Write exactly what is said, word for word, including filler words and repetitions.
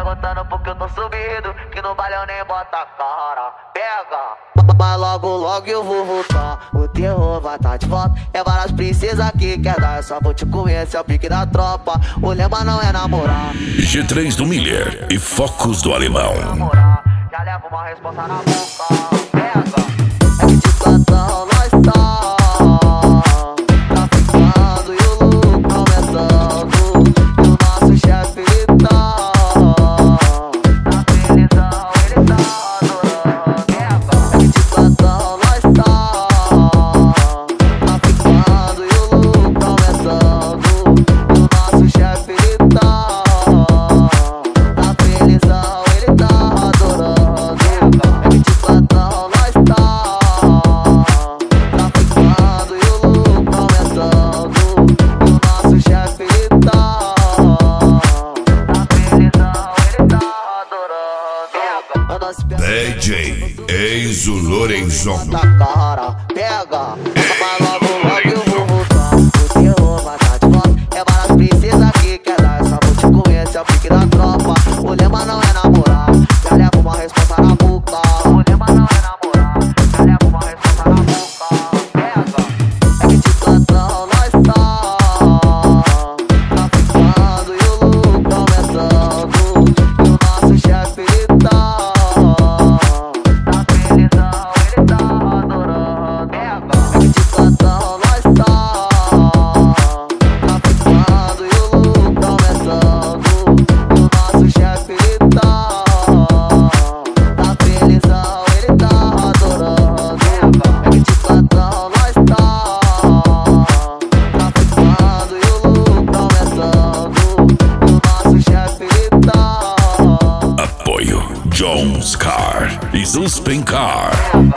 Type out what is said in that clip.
perguntando porque eu tô subido, que no baile eu nem bota a cara. Pega! Mas logo, logo eu vou voltar, o terror vai tá de volta. É várias princesas que quer dar, eu só vou te conhecer, é o pique da tropa. O lema não é namorar. G três do Miller e Focos do Alemão. Já levo uma resposta na boca. Pega! É que de plantão nós tá traficando e o lucro aumentando. E o nosso chefe ele tá na felizão, ele tá adorando. Pega! É que de plantão nós tá traficando e o lucro aumentando. E o nosso chefe ele tá na felizão, ele tá adorando. É que de plantão nós tá traficando e o lucro aumentando. E o nosso chefe ele tá na felizão, ele tá adorando. Eu não se D J Enzo Lorenzon. da cara, pega. Mas logo, logo eu vou voltar, o terror vai tá de volta. É várias princesas que quer dar, só vou te conhecer, é o pique da tropa. O lema não é namorar, já levo uma resposta na boca. O lema não é namorar, já levo uma resposta na boca. Pega! É que de plantão nós tá traficando e o lucro aumentando. E o nosso chefe ele tá na felizão, ele tá adorando. Pega! É que de plantão nós tá traficando e o lucro aumentando. E o nosso chefe ele tá na felizão, ele tá adorando. É que de plantão nós tá traficando e o lucro aumentando. E o nosso chefe ele tá Apoio Jones Car e Suspen Car.